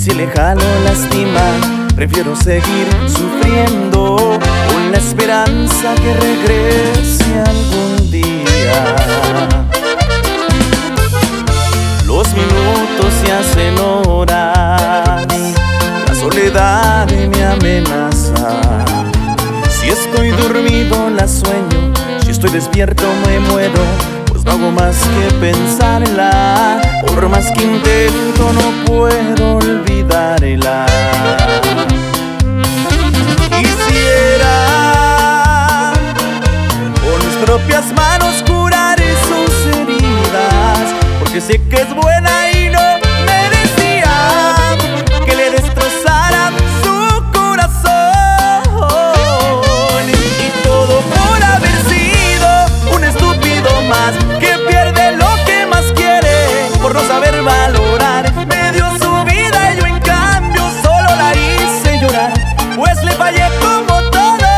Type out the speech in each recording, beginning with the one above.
si le jalo lastima, prefiero seguir sufriendo con la esperanza que regrese algún día. Los minutos se hacen horas, la soledad me amenaza. Si estoy dormido la sueño, si estoy despierto me muero, pues no hago más que pensarla. Por más que intento no puedo olvidarla. Quisiera con mis propias manos curar sus heridas, porque sé que es buena y no merecía que le destrozaran su corazón. Y todo por haber sido un estúpido más que pierde lo que más quiere por no saber valorar. Me dio su vida y yo en cambio solo la hice llorar, pues le fallé como todo.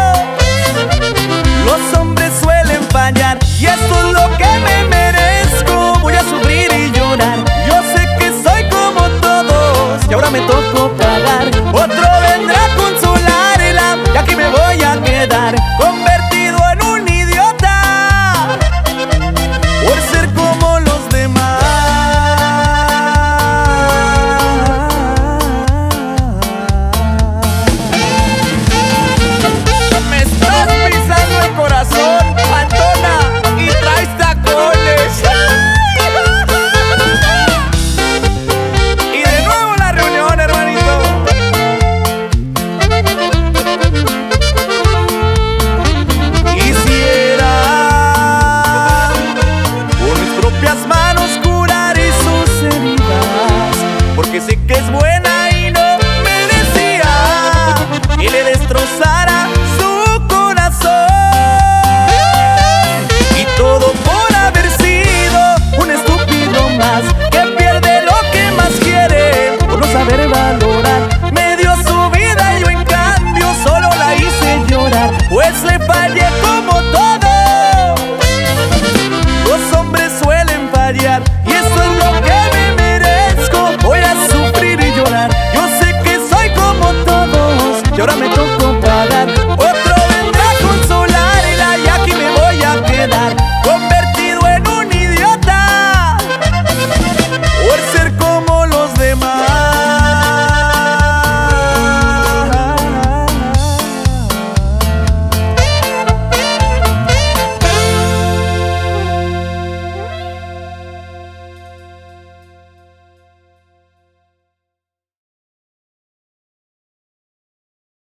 Los hombres suelen fallar y esto es lo que me merezco. Voy a sufrir y llorar, yo sé que soy como todos y ahora me tocó pagar. Otro vendrá a consolarla y aquí me voy a quedar convertido en un idiota por ser como los demás. Me estás pisando el corazón, Antona, y traes tacones. Y de nuevo la reunión, hermanito. Quisiera con mis propias manos curar sus heridas, porque sé que es buena